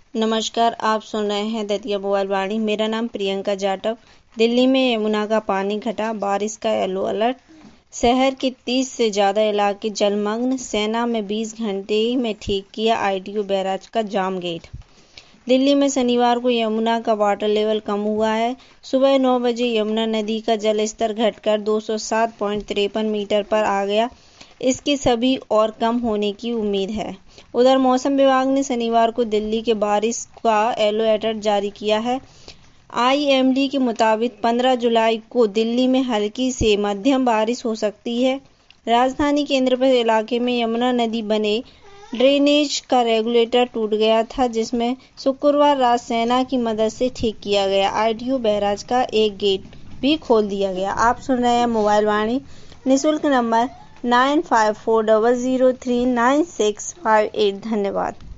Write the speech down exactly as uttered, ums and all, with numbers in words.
नमस्कार, आप सुन रहे हैं दतिया मोबाइल वाणी। मेरा नाम प्रियंका जाटव। दिल्ली में यमुना का पानी घटा, बारिश का येलो अलर्ट। शहर के तीस से ज्यादा इलाके जलमग्न। सेना में बीस घंटे में ठीक किया आईटीओ बैराज का जाम गेट। दिल्ली में शनिवार को यमुना का वाटर लेवल कम हुआ है। सुबह नौ बजे यमुना नदी का जल स्तर घटकर दो सौ सात पॉइंट तिरपन मीटर पर आ गया। इसके सभी और कम होने की उम्मीद है। उधर मौसम विभाग ने शनिवार को दिल्ली के बारिश का येलो अलर्ट जारी किया है। आईएमडी के मुताबिक पंद्रह जुलाई को दिल्ली में हल्की से मध्यम बारिश हो सकती है। राजधानी के इंद्रप्रस्थ इलाके में यमुना नदी बने ड्रेनेज का रेगुलेटर टूट गया था, जिसमें शुक्रवार रात सेना की मदद से ठीक किया गया। आईटीओ बैराज का एक गेट भी खोल दिया गया। आप सुन रहे हैं मोबाइल वाणी। निःशुल्क number nine five four zero zero three nine six five eight. धन्यवाद।